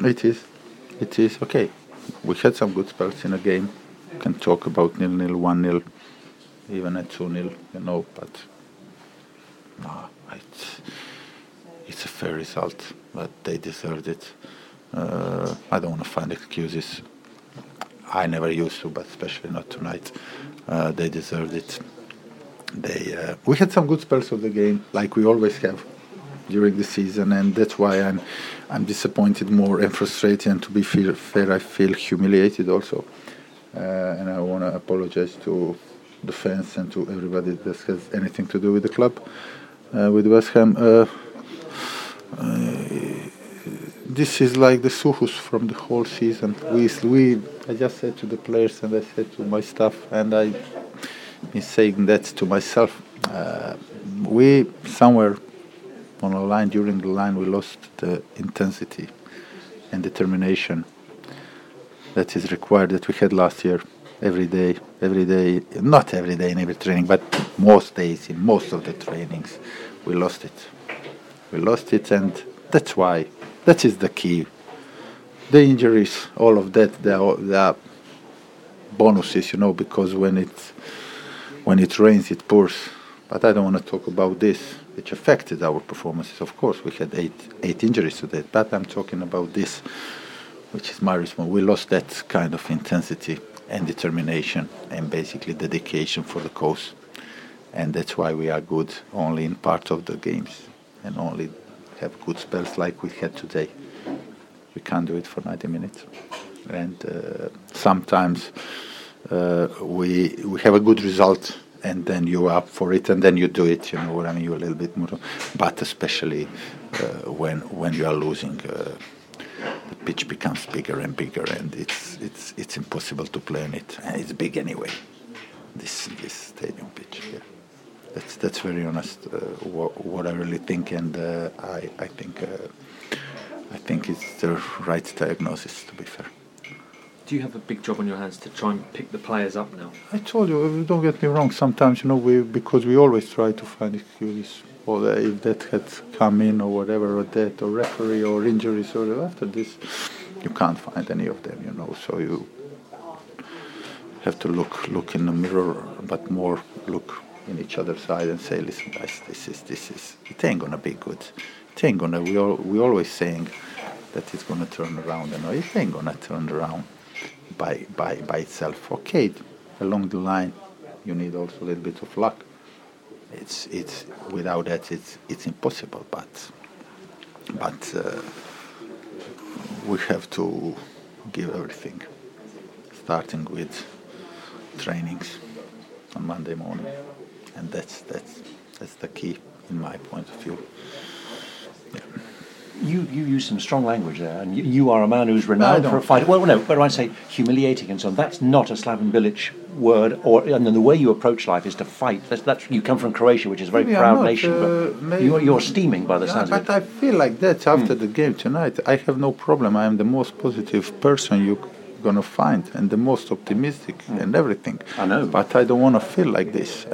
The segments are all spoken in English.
It is. It is. Okay. We had some good spells in the game. Can talk about 0-0, 1-0, even at 2-0, but no, it's a fair result, but they deserved it. I don't want to find excuses. I never used to, but especially not tonight. They deserved it. We had some good spells of the game, like we always have during the season, and that's why I'm disappointed more and frustrated. And to be fair, I feel humiliated also. And I want to apologize to the fans and to everybody that has anything to do with the club, with West Ham. This is like the suhus from the whole season. I just said to the players and I said to my staff, and I've been saying that to myself. We somewhere on a line, during the line, we lost the intensity and determination that is required that we had last year. Every day, not every day in every training, but most days in most of the trainings, we lost it, and that's why. That is the key. The injuries, all of that, they are bonuses, because when it rains, it pours. But I don't want to talk about this, which affected our performances. Of course, we had eight injuries today, but I'm talking about this, which is my response. We lost that kind of intensity and determination and basically dedication for the cause. And that's why we are good only in part of the games and only have good spells like we had today. We can't do it for 90 minutes. And sometimes we have a good result and then you're up for it and then you do it, you're a little bit more. But especially when you are losing, the pitch becomes bigger and bigger and it's impossible to play on it. And it's big anyway, this stadium pitch. Yeah. That's very honest. What I really think, and I think it's the right diagnosis. To be fair. Do you have a big job on your hands to try and pick the players up now? I told you, don't get me wrong. Sometimes, because we always try to find excuses, or if that had come in, or whatever, or that, or referee, or injuries, or after this, you can't find any of them. So you have to look in the mirror, but more look in each other's side and say, listen, guys, this is. It ain't gonna be good. It ain't gonna. We always saying that it's gonna turn around, and it ain't gonna turn around by itself. Okay, along the line, you need also a little bit of luck. It's without that, it's impossible. But we have to give everything, starting with trainings on Monday morning. And that's the key in my point of view. Yeah. You use some strong language there, and you are a man who's renowned for a fight. Well, no, but I say humiliating and so on. That's not a Slaven Bilic word, and the way you approach life is to fight. That's you come from Croatia, which is a very proud nation, but you're steaming by the sounds of it. But I feel like that after the game tonight. I have no problem. I am the most positive person you going to find and the most optimistic and everything. I know. But I don't want to feel like this.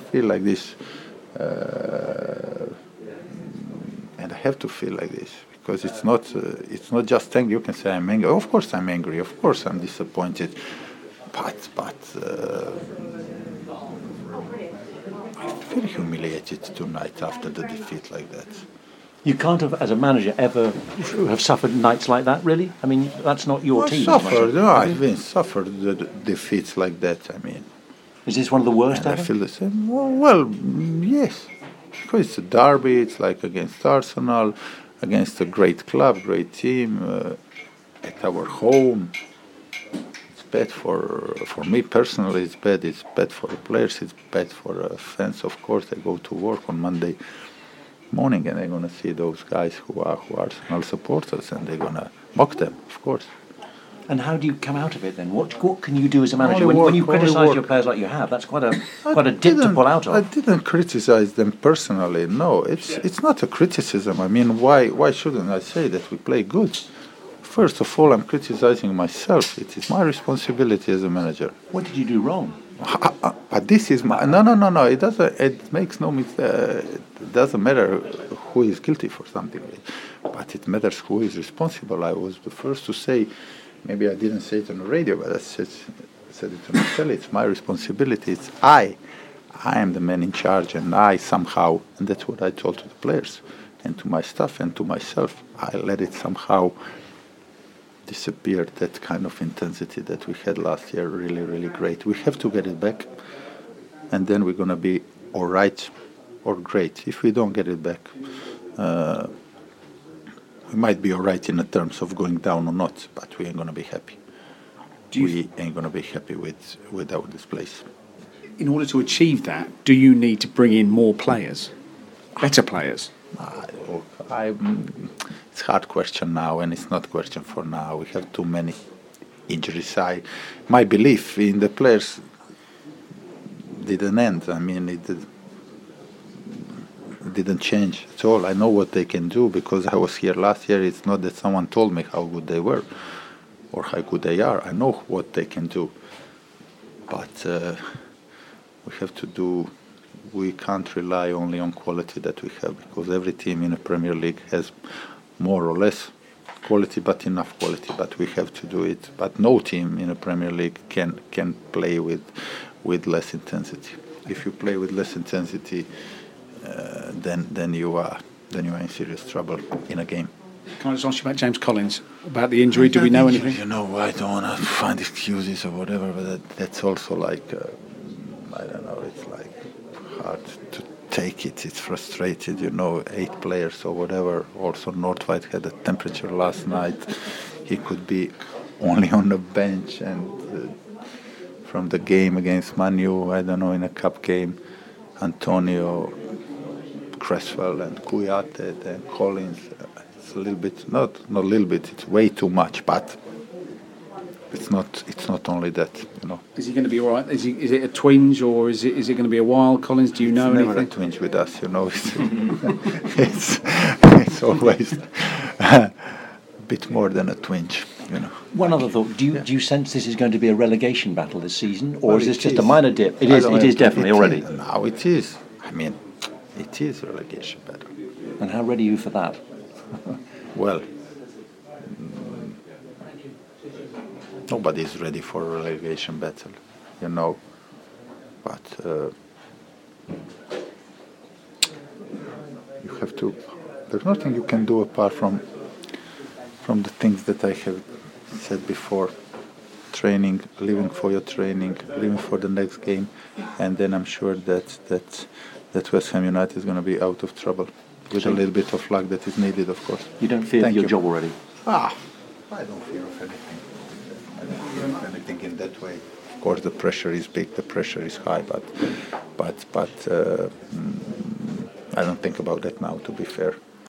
And I have to feel like this because it's not just angry. You can say I'm angry. Of course I'm angry. Of course I'm disappointed. But I feel humiliated tonight after the defeat like that. You can't have, as a manager, ever have suffered nights like that, really? I mean, that's not your team. I've been suffered the defeats like that, I mean. Is this one of the worst ever? I feel the same. Well, yes. Because it's a derby, it's like against Arsenal, against a great club, great team, at our home. It's bad for me personally, it's bad for the players, it's bad for fans, of course. They go to work on Monday morning and they're going to see those guys who are Arsenal supporters and they're going to mock them, of course. And how do you come out of it then? What can you do as a manager when you criticise your players like you have? That's quite a dip to pull out of. I didn't criticise them personally. No, it's not a criticism. I mean, why shouldn't I say that we play good? First of all, I'm criticising myself. It is my responsibility as a manager. What did you do wrong? But this is my no. It doesn't. It makes no mistake. It doesn't matter who is guilty for something. But it matters who is responsible. I was the first to say, maybe I didn't say it on the radio, but I said it to myself, it's my responsibility. It's I am the man in charge, and I somehow, and that's what I told to the players and to my staff and to myself, I let it somehow disappear, that kind of intensity that we had last year. Really, really great. We have to get it back, and then we're going to be all right or great. If we don't get it back, we might be all right in the terms of going down or not, but we ain't going to be happy. We ain't going to be happy without this place. In order to achieve that, do you need to bring in more players, better players? It's a hard question now, and it's not a question for now. We have too many injuries. My belief in the players didn't end. I mean, it didn't change at all. I know what they can do because I was here last year. It's not that someone told me how good they were or how good they are. I know what they can do. But we have to do, we can't rely only on quality that we have, because every team in the Premier League has more or less quality, but enough quality. But we have to do it. But no team in the Premier League can play with less intensity. If you play with less intensity, then you are in serious trouble in a game. Can I just ask you about James Collins, about the injury? Do we know anything? You know, I don't want to find excuses or whatever, but that's also like, I don't know, it's like hard to take it. It's frustrated, 8 players or whatever. Also, Northwhite had a temperature last night. He could be only on the bench, and from the game against Man U, I don't know, in a cup game, Antonio, Cresswell and Kouyaté and Collins, it's a little bit, not a little bit, it's way too much, but it's not only that, Is he going to be all right? Is it a twinge, or is it going to be a while, Collins? Do you know anything? It's never a twinge with us, it's always a bit more than a twinge, One other thought, do you sense this is going to be a relegation battle this season, or is this just a minor dip? It is definitely already. Now it is. I mean, it is a relegation battle. And how ready are you for that? Well, nobody is ready for a relegation battle, but you have to. There's nothing you can do apart from the things that I have said before. Training, living for your training, living for the next game, and then I'm sure that West Ham United is going to be out of trouble with a little bit of luck that is needed, of course. You don't fear your job already? I don't fear of anything. I don't fear of anything in that way. Of course, the pressure is big, the pressure is high, but I don't think about that now, to be fair.